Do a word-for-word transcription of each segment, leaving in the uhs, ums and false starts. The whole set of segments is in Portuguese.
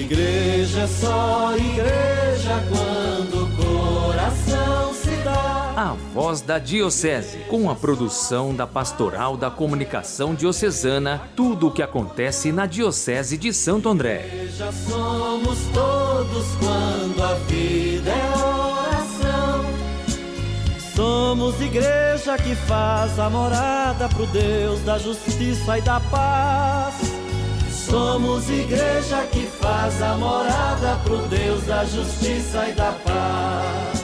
Igreja é só igreja quando o coração se dá. A Voz da Diocese, com a produção da Pastoral da Comunicação Diocesana, tudo o que acontece na Diocese de Santo André. Igreja somos todos quando a vida é oração. Somos igreja que faz a morada pro Deus da justiça e da paz. Somos igreja que faz a morada pro Deus da justiça e da paz.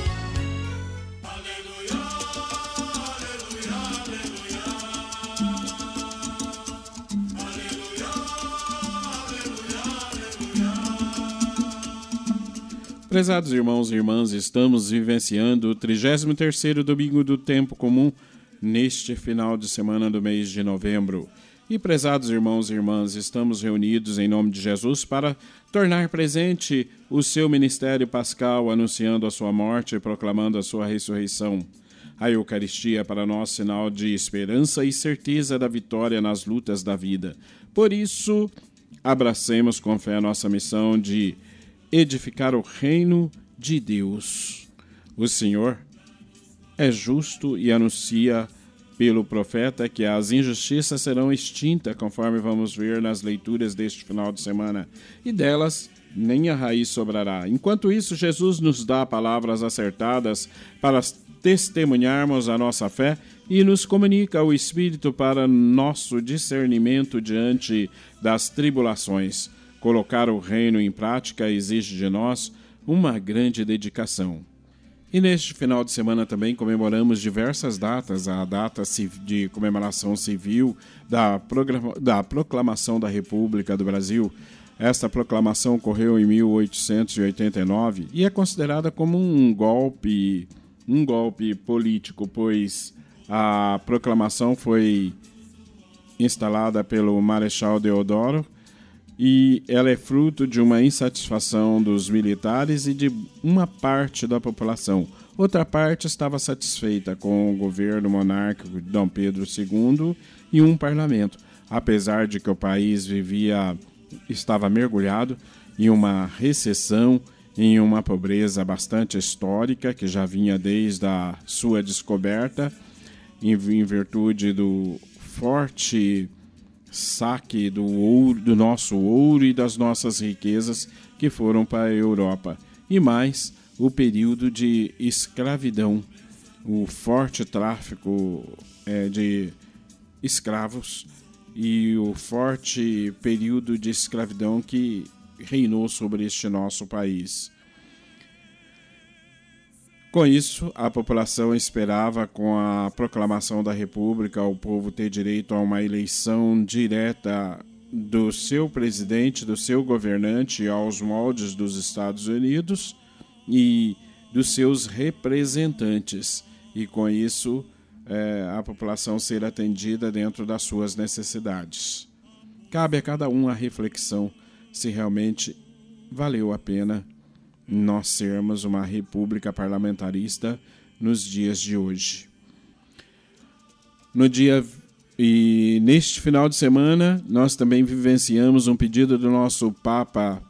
Aleluia, aleluia, aleluia. Aleluia, aleluia. Prezados irmãos e irmãs, estamos vivenciando o trigésimo terceiro domingo do tempo comum neste final de semana do mês de novembro. E, prezados irmãos e irmãs, estamos reunidos em nome de Jesus para tornar presente o seu ministério pascal, anunciando a sua morte e proclamando a sua ressurreição. A Eucaristia para nós sinal de esperança e certeza da vitória nas lutas da vida. Por isso, abracemos com fé a nossa missão de edificar o reino de Deus. O Senhor é justo e anuncia pelo profeta que as injustiças serão extintas, conforme vamos ver nas leituras deste final de semana, e delas nem a raiz sobrará. Enquanto isso, Jesus nos dá palavras acertadas para testemunharmos a nossa fé e nos comunica o Espírito para nosso discernimento diante das tribulações. Colocar o reino em prática exige de nós uma grande dedicação. E neste final de semana também comemoramos diversas datas, a data de comemoração civil da, programa, da Proclamação da República do Brasil. Esta proclamação ocorreu em mil oitocentos e oitenta e nove e é considerada como um golpe, um golpe político, pois a proclamação foi instalada pelo Marechal Deodoro e ela é fruto de uma insatisfação dos militares e de uma parte da população. Outra parte estava satisfeita com o governo monárquico de Dom Pedro segundo e um parlamento, apesar de que o país vivia, estava mergulhado em uma recessão, em uma pobreza bastante histórica, que já vinha desde a sua descoberta, em, em virtude do forte saque do ouro, do nosso ouro e das nossas riquezas que foram para a Europa. E mais, o período de escravidão, o forte tráfico é, de escravos e o forte período de escravidão que reinou sobre este nosso país. Com isso, a população esperava, com a proclamação da República, o povo ter direito a uma eleição direta do seu presidente, do seu governante, aos moldes dos Estados Unidos e dos seus representantes. E com isso, é, a população ser atendida dentro das suas necessidades. Cabe a cada um a reflexão se realmente valeu a pena nós sermos uma república parlamentarista nos dias de hoje. No dia e neste final de semana, nós também vivenciamos um pedido do nosso Papa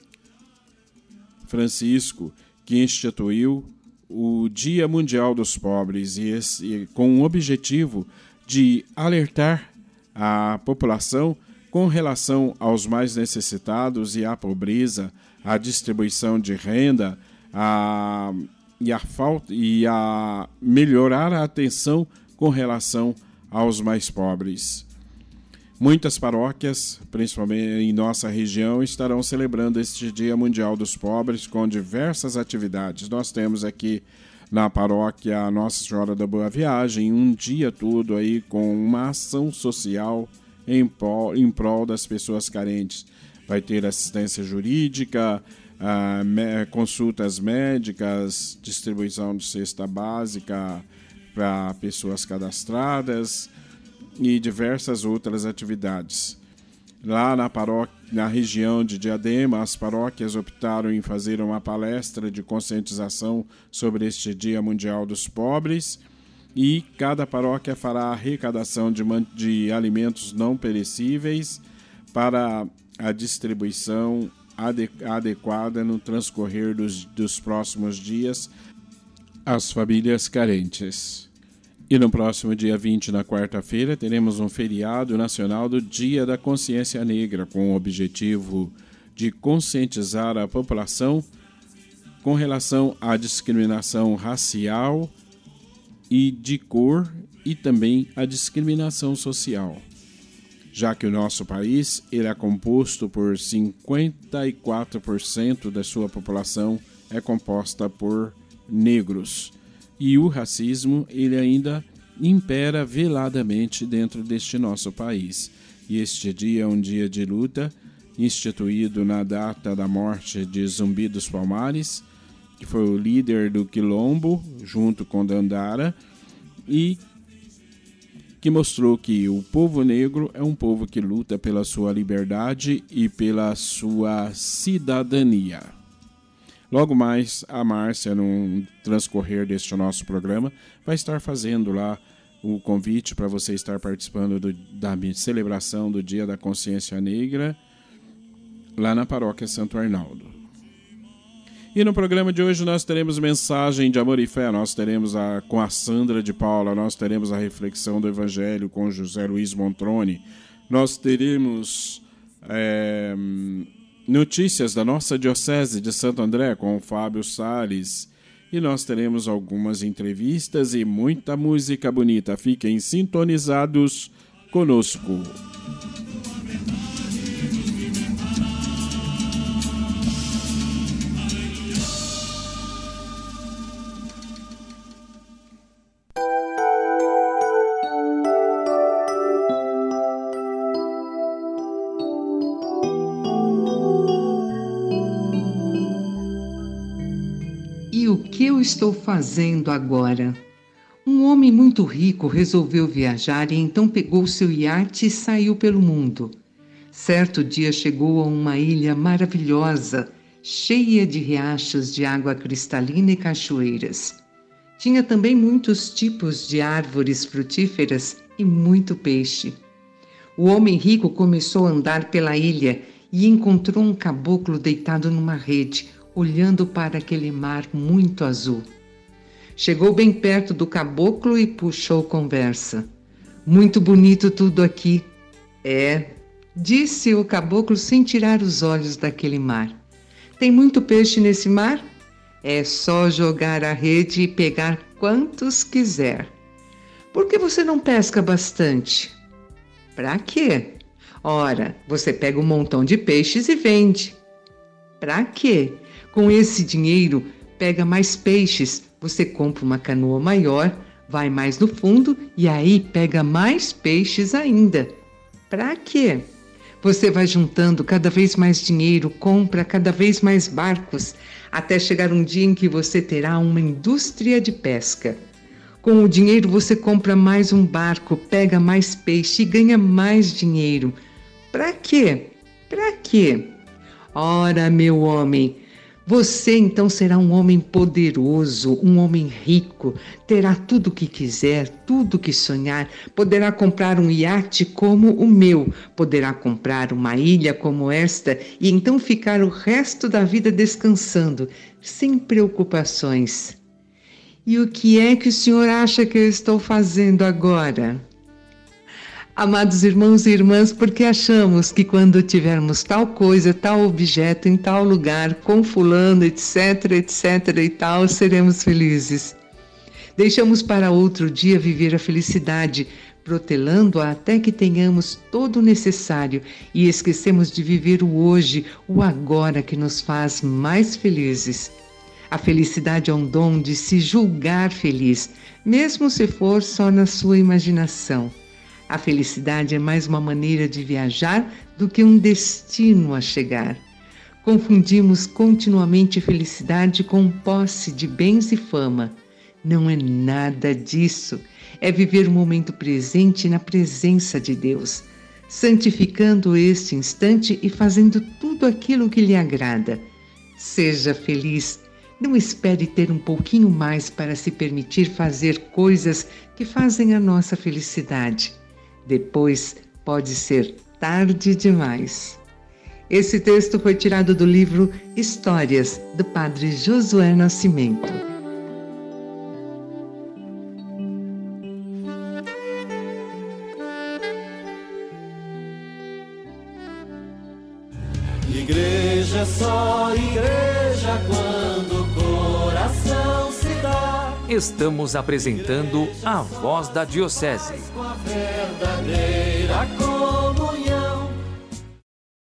Francisco, que instituiu o Dia Mundial dos Pobres, e, esse, com o objetivo de alertar a população com relação aos mais necessitados e à pobreza, à distribuição de renda, a, e, a falta, e a melhorar a atenção com relação aos mais pobres. Muitas paróquias, principalmente em nossa região, estarão celebrando este Dia Mundial dos Pobres com diversas atividades. Nós temos aqui na paróquia Nossa Senhora da Boa Viagem um dia todo aí com uma ação social em prol, em prol das pessoas carentes. Vai ter assistência jurídica, uh, me, consultas médicas, distribuição de cesta básica para pessoas cadastradas e diversas outras atividades. Lá na, paróquia, na região de Diadema, as paróquias optaram em fazer uma palestra de conscientização sobre este Dia Mundial dos Pobres, e cada paróquia fará a arrecadação de, de alimentos não perecíveis para a distribuição adequada no transcorrer dos, dos próximos dias às famílias carentes. E no próximo dia vinte, na quarta-feira, teremos um feriado nacional do Dia da Consciência Negra, com o objetivo de conscientizar a população com relação à discriminação racial e de cor e também à discriminação social, já que o nosso país ele é composto por cinquenta e quatro por cento da sua população é composta por negros. E o racismo ele ainda impera veladamente dentro deste nosso país. E este dia é um dia de luta, instituído na data da morte de Zumbi dos Palmares, que foi o líder do Quilombo, junto com Dandara, e que mostrou que o povo negro é um povo que luta pela sua liberdade e pela sua cidadania. Logo mais, a Márcia, no transcorrer deste nosso programa, vai estar fazendo lá o convite para você estar participando do, da celebração do Dia da Consciência Negra, lá na Paróquia Santo Arnaldo. E no programa de hoje nós teremos mensagem de amor e fé, nós teremos a, com a Sandra de Paula, nós teremos a reflexão do Evangelho com José Luiz Montrone, nós teremos é, notícias da nossa Diocese de Santo André com o Fábio Salles, e nós teremos algumas entrevistas e muita música bonita. Fiquem sintonizados conosco. O que eu estou fazendo agora? Um homem muito rico resolveu viajar e então pegou seu iate e saiu pelo mundo. Certo dia chegou a uma ilha maravilhosa, cheia de riachos de água cristalina e cachoeiras. Tinha também muitos tipos de árvores frutíferas e muito peixe. O homem rico começou a andar pela ilha e encontrou um caboclo deitado numa rede, olhando para aquele mar muito azul. Chegou bem perto do caboclo e puxou conversa. Muito bonito tudo aqui. É, disse o caboclo sem tirar os olhos daquele mar. Tem muito peixe nesse mar? É só jogar a rede e pegar quantos quiser. Por que você não pesca bastante? Pra quê? Ora, você pega um montão de peixes e vende. Pra quê? Com esse dinheiro, pega mais peixes, você compra uma canoa maior, vai mais no fundo e aí pega mais peixes ainda. Pra quê? Você vai juntando cada vez mais dinheiro, compra cada vez mais barcos, até chegar um dia em que você terá uma indústria de pesca. Com o dinheiro você compra mais um barco, pega mais peixe e ganha mais dinheiro. Pra quê? Pra quê? Ora, meu homem, você então será um homem poderoso, um homem rico, terá tudo o que quiser, tudo o que sonhar, poderá comprar um iate como o meu, poderá comprar uma ilha como esta e então ficar o resto da vida descansando, sem preocupações. E o que é que o senhor acha que eu estou fazendo agora? Amados irmãos e irmãs, porque achamos que quando tivermos tal coisa, tal objeto, em tal lugar, com fulano, etc, etc e tal, seremos felizes. Deixamos para outro dia viver a felicidade, protelando-a até que tenhamos todo o necessário e esquecemos de viver o hoje, o agora que nos faz mais felizes. A felicidade é um dom de se julgar feliz, mesmo se for só na sua imaginação. A felicidade é mais uma maneira de viajar do que um destino a chegar. Confundimos continuamente felicidade com posse de bens e fama. Não é nada disso. É viver o momento presente na presença de Deus, santificando este instante e fazendo tudo aquilo que lhe agrada. Seja feliz. Não espere ter um pouquinho mais para se permitir fazer coisas que fazem a nossa felicidade. Depois pode ser tarde demais. Esse texto foi tirado do livro Histórias, do padre Josué Nascimento. Igreja é só igreja quando o coração se dá. Estamos apresentando a Voz da Diocese. Com a verdadeira comunhão.